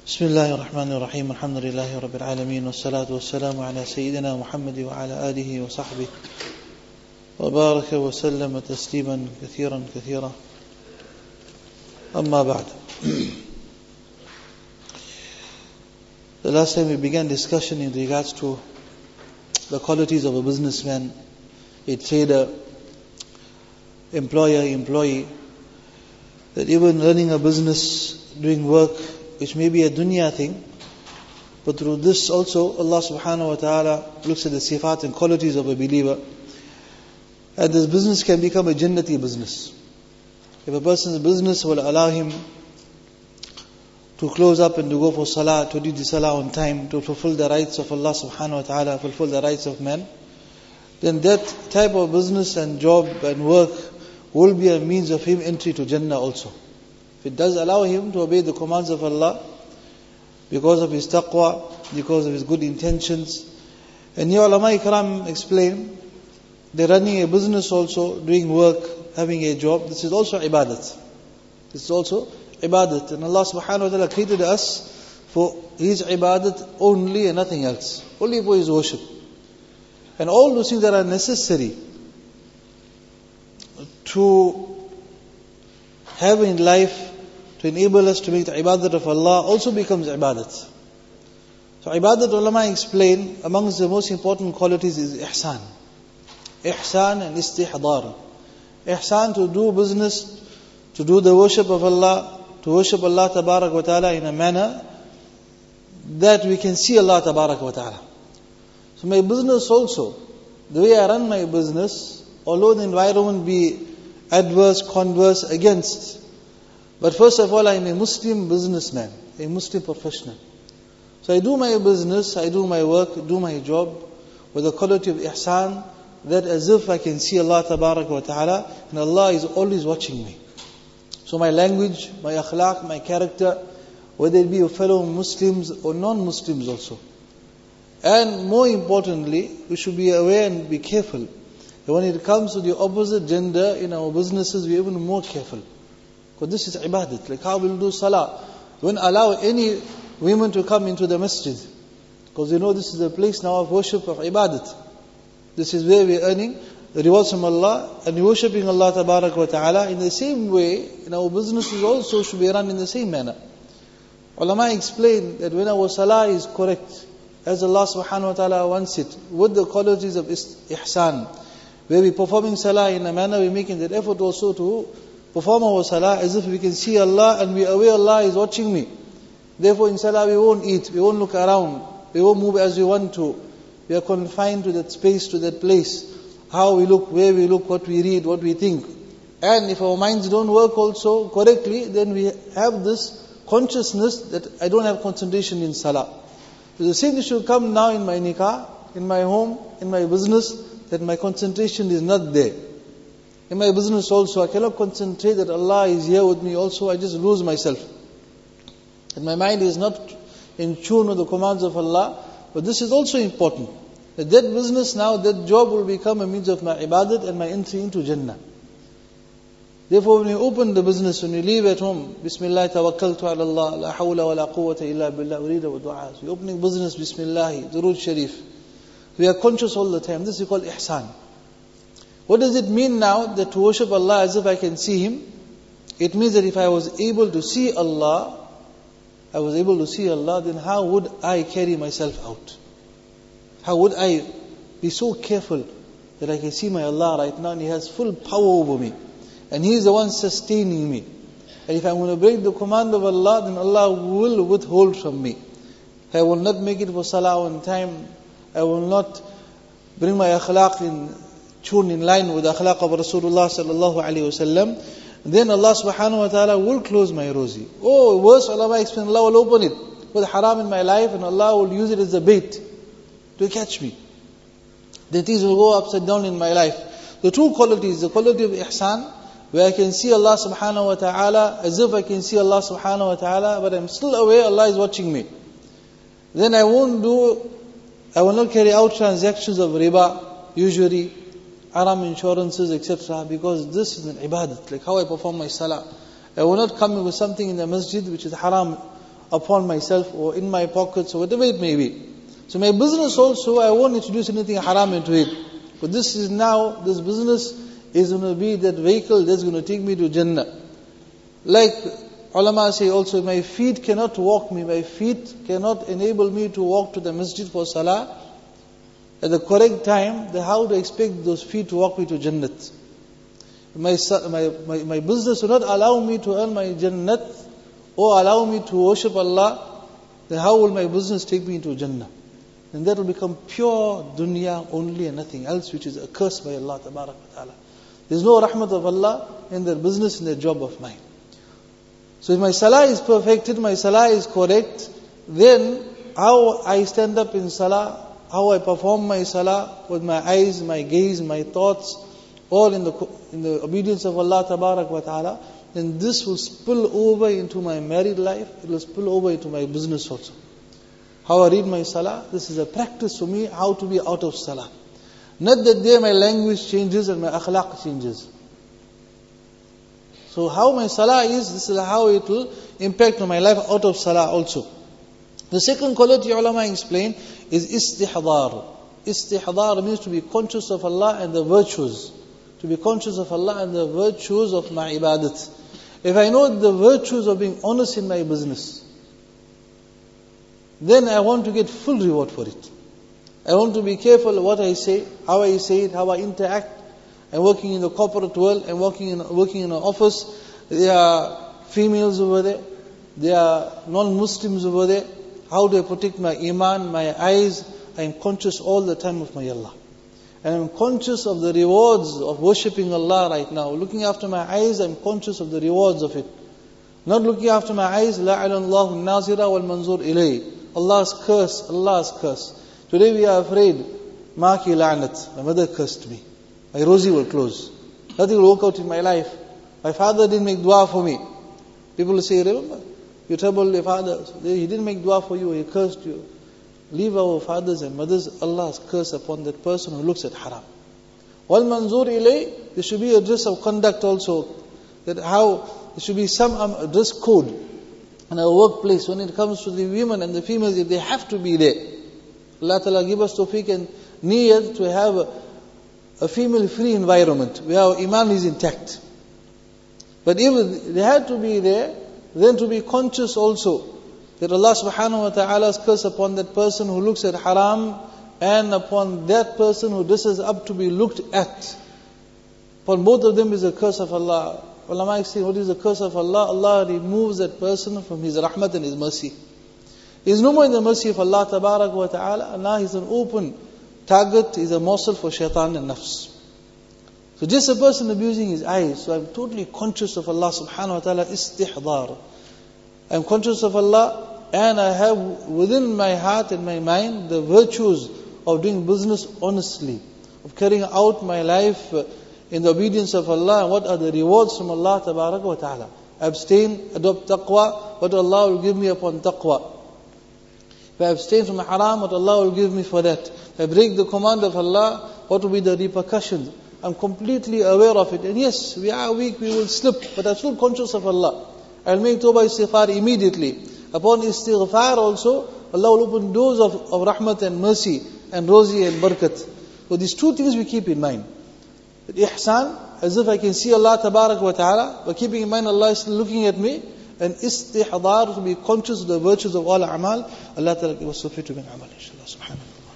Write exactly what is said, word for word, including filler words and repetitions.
بسم الله الرحمن الرحيم الحمد لله رب العالمين والصلاة والسلام على سيدنا محمد وعلى آله وصحبه وبارك وسلم تسليما كثيرا كثيرا أما بعد. The last time we began discussion in regards to the qualities of a businessman, a trader, employer, employee, that even running a business, doing work which may be a dunya thing, but through this also Allah subhanahu wa ta'ala looks at the sifat and qualities of a believer, and this business can become a jannati business. If a person's business will allow him to close up and to go for salah, to do the salah on time, to fulfill the rights of Allah subhanahu wa ta'ala, fulfill the rights of man, then that type of business and job and work will be a means of him entry to Jannah also. If it does allow him to obey the commands of Allah because of his taqwa, because of his good intentions. And here ulama ikram explain, they're running a business also, doing work, having a job. This is also ibadat. This is also ibadat. And Allah subhanahu wa ta'ala created us for His ibadat only and nothing else. Only for His worship. And all those things that are necessary to have in life to enable us to make the ibadat of Allah also becomes ibadat. So ibadat, ulama explain, amongst the most important qualities is ihsan. Ihsan and istihdar. Ihsan, to do business, to do the worship of Allah, to worship Allah tabarak wa ta'ala in a manner that we can see Allah tabarak wa ta'ala. So my business also, the way I run my business, although the environment be adverse, converse, against, but first of all, I am a Muslim businessman, a Muslim professional. So I do my business, I do my work, do my job with the quality of ihsan, that as if I can see Allah tabarak wa ta'ala, and Allah is always watching me. So my language, my akhlaq, my character, whether it be of fellow Muslims or non-Muslims also. And more importantly, we should be aware and be careful that when it comes to the opposite gender in our businesses, we are even more careful. Because this is ibadat. Like how we'll do salah. We won't allow any women to come into the masjid. Because you know this is the place now of worship of ibadat. This is where we're earning the rewards from Allah and worshipping Allah tabarak wa ta'ala. In the same way, in our businesses also should be run in the same manner. Ulama explain that when our salah is correct, as Allah subhanahu wa ta'ala wants it, with the qualities of ihsan, where we're performing salah in a manner, we're making that effort also to perform our salah as if we can see Allah and we are aware Allah is watching me. Therefore in salah we won't eat, we won't look around, we won't move as we want to. We are confined to that space, to that place. How we look, where we look, what we read, what we think. And if our minds don't work also correctly, then we have this consciousness that I don't have concentration in salah. So the same should come now in my nikah, in my home, in my business, that my concentration is not there. In my business also, I cannot concentrate that Allah is here with me also, I just lose myself. And my mind is not in tune with the commands of Allah. But this is also important. That that business now, that job will become a means of my ibadat and my entry into Jannah. Therefore when you open the business, when you leave at home, Bismillah tawakkaltu ala Allah, la hawla wa la quwwata illa billah, urida wa du'a. We're opening business, Bismillah, Durood Sharif. We are conscious all the time. This is called ihsan. What does it mean now that to worship Allah as if I can see Him? It means that if I was able to see Allah, I was able to see Allah, then how would I carry myself out? How would I be so careful that I can see my Allah right now and He has full power over me? And He is the one sustaining me. And if I'm going to break the command of Allah, then Allah will withhold from me. I will not make it for salah on time. I will not bring my akhlaq in tune in line with the akhlaq of Rasulullah sallallahu alayhi wa sallam. Then Allah subhanahu wa ta'ala will close my rozi. Oh, worse, ulama explain, Allah will open it with haram in my life and Allah will use it as a bait to catch me. Then things will go upside down in my life. The two qualities, the quality of ihsan, where I can see Allah subhanahu wa ta'ala as if I can see Allah subhanahu wa ta'ala, but I'm still aware Allah is watching me. Then I won't do, I will not carry out transactions of riba, usury, haram insurances, et cetera. Because this is an ibadat, like how I perform my salah. I will not come with something in the masjid which is haram upon myself or in my pockets or whatever it may be. So my business also, I won't introduce anything haram into it. But this is now, this business is going to be that vehicle that's going to take me to Jannah. Like ulama say also, my feet cannot walk me, my feet cannot enable me to walk to the masjid for salah at the correct time, then how do I expect those feet to walk me to Jannat? My, my, my, my business will not allow me to earn my Jannat or allow me to worship Allah, then how will my business take me into Jannah? And that will become pure dunya only and nothing else, which is a curse by Allah Tabarak wa Ta'ala. There's no rahmat of Allah in their business, in their job of mine. So if my salah is perfected, my salah is correct, then how I stand up in salah, how I perform my salah with my eyes, my gaze, my thoughts, all in the in the obedience of Allah Tabarak wa Ta'ala, then this will spill over into my married life, it will spill over into my business also. How I read my salah, this is a practice for me, how to be out of salah. Not that there my language changes and my akhlaq changes. So how my salah is, this is how it will impact on my life out of salah also. The second quality ulama explain is istihdar. Istihdar means to be conscious of Allah and the virtues. To be conscious of Allah and the virtues of my ibadat. If I know the virtues of being honest in my business, then I want to get full reward for it. I want to be careful of what I say, how I say it, how I interact. I'm working in the corporate world, I'm working in, working in an office. There are females over there, there are non-Muslims over there. How do I protect my iman, my eyes? I am conscious all the time of my Allah. And I'm conscious of the rewards of worshipping Allah right now. Looking after my eyes, I'm conscious of the rewards of it. Not looking after my eyes, la'ala Allahu nazira wal manzur ilay. Allah's curse, Allah's curse. Today we are afraid, ma ki la'nat, my mother cursed me. My rosy will close. Nothing will work out in my life. My father didn't make dua for me. People will say, remember, you troubled your father. He didn't make dua for you, he cursed you. Leave our fathers and mothers, Allah's curse upon that person who looks at haram. Wal manzur ilay, there should be a dress of conduct also. That how, there should be some um, dress code in our workplace when it comes to the women and the females, if they have to be there. Allah Ta'ala give us tawfiq and niyat to have a, a female-free environment where our iman is intact. But if they had to be there, then to be conscious also that Allah subhanahu wa ta'ala's curse upon that person who looks at haram and upon that person who dresses up to be looked at. Upon both of them is a curse of Allah. Ulama say, what is the curse of Allah? Allah removes that person from His rahmat and His mercy. He is no more in the mercy of Allah tabarak wa ta'ala. And now He's an open target, He's a morsel for shaitan and nafs. So just a person abusing his eyes, so I'm totally conscious of Allah subhanahu wa ta'ala, istihdar. I'm conscious of Allah and I have within my heart and my mind the virtues of doing business honestly, of carrying out my life in the obedience of Allah, and what are the rewards from Allah tabarak wa ta'ala. Abstain, adopt taqwa, what Allah will give me upon taqwa. If I abstain from haram, what Allah will give me for that. If I break the command of Allah, what will be the repercussions? I'm completely aware of it. And yes, we are weak, we will slip, but I'm still conscious of Allah. I'll make tawbah istighfar immediately. Upon istighfar also, Allah will open doors of, of rahmat and mercy and rosy and barakat. So these two things we keep in mind. That ihsan, as if I can see Allah tabarak wa ta'ala, but keeping in mind Allah is still looking at me. And istihdar, to be conscious of the virtues of all a'mal. Allah ta'ala give us tawfiq to make amal, inshallah. Subhanallah.